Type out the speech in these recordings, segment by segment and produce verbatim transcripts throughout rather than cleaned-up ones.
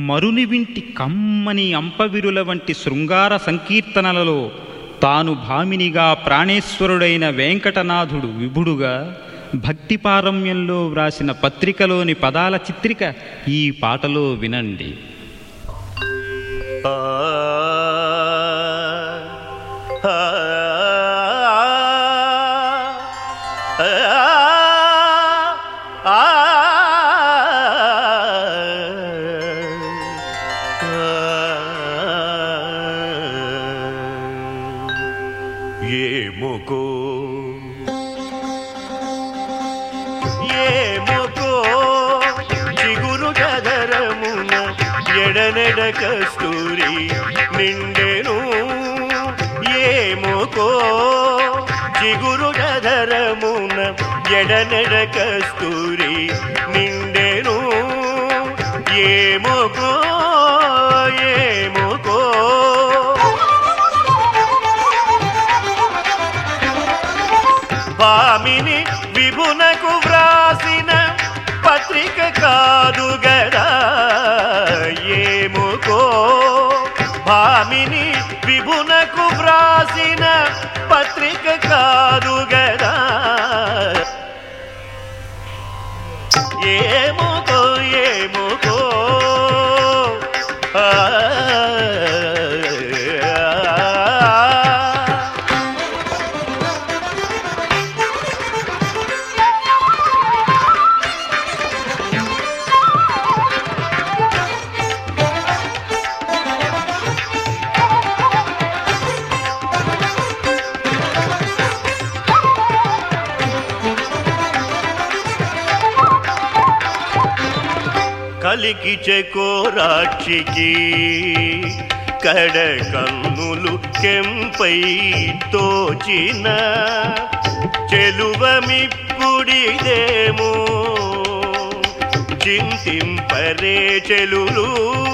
మరుని వింటి కమ్మని అంపవిరుల వంటి శృంగార సంకీర్తనలలో తాను భామినిగా ప్రాణేశ్వరుడైన వెంకటనాథుడు విభుడుగా భక్తి పారమ్యంలో వ్రాసిన పత్రికలోని పదాల చిత్రిక ఈ పాటలో వినండి. ఏమోకో ఏమోకో చిగురు గదరమున ఎడనెడ కస్తూరి నిండెను. ఏమోకో చిగురు గదరమున ఎడనెడ కస్తూరి నిండెను. ఏమోకో ఏమోకో భామిని విభునకు వ్రాసిన పత్రిక కాదు గదా. ఏమోకో భామిని విభునకు వ్రాసిన పత్రిక కాదు గదా. ఏమోకో ఏమోకో కలికి చెకోరాక్షికి కడ కన్నులు కెంపై తోచిన చెలువమిప్పుడిదేమో చింతింపరే చెలులు.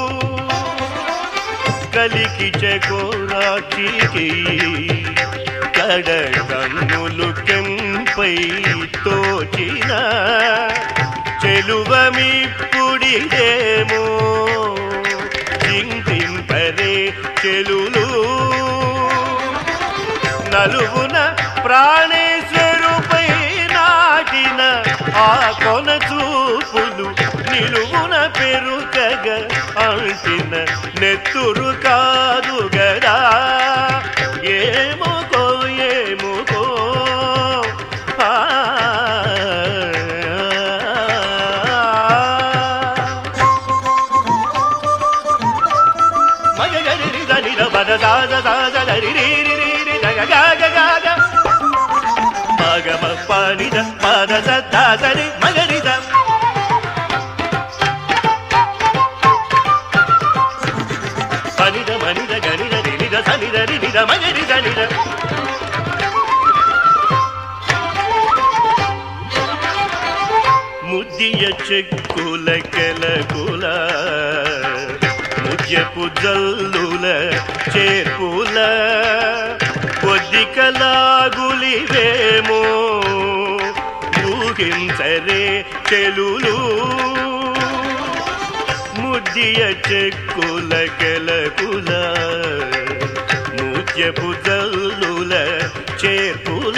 కలికి చెకోరాక్షికి కడ కన్నులు కెంపై తోచిన చెలువమిప్పుడిదేమో చింతింపరే చెలులు. నలుగున ప్రాణేశ్వరుపై నాటిన ఆ కొన చూపులు నిలువున పెరుకగ అంటిన నెత్తురు కాదు గదా. ఏమోకో ఏమోకో మగమ పానిద పద సరి మగరిద పనిద మనిద గనిద నినిద సనిద నినిద మగరిద నిద. ముద్దియ చెక్కుల కెలకుల ముద్యపు జల్లుల చేర్పుల కొద్దికలాగులివేమో ఊహించరే చెలులు. ముద్దియ చెక్కుల కెలకుల ముద్యపు జల్లుల చేర్పుల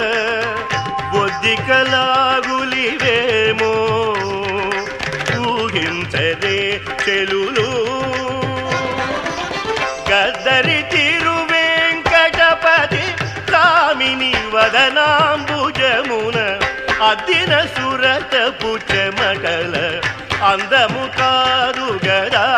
కొద్దికలాగులివేమో ఊహించరే చెలులు. గద్దరి తిరువేంకటపతి కామిని వదనాంబుజమున అద్దిన సురతపు చెమటల అందము కాదు గదా.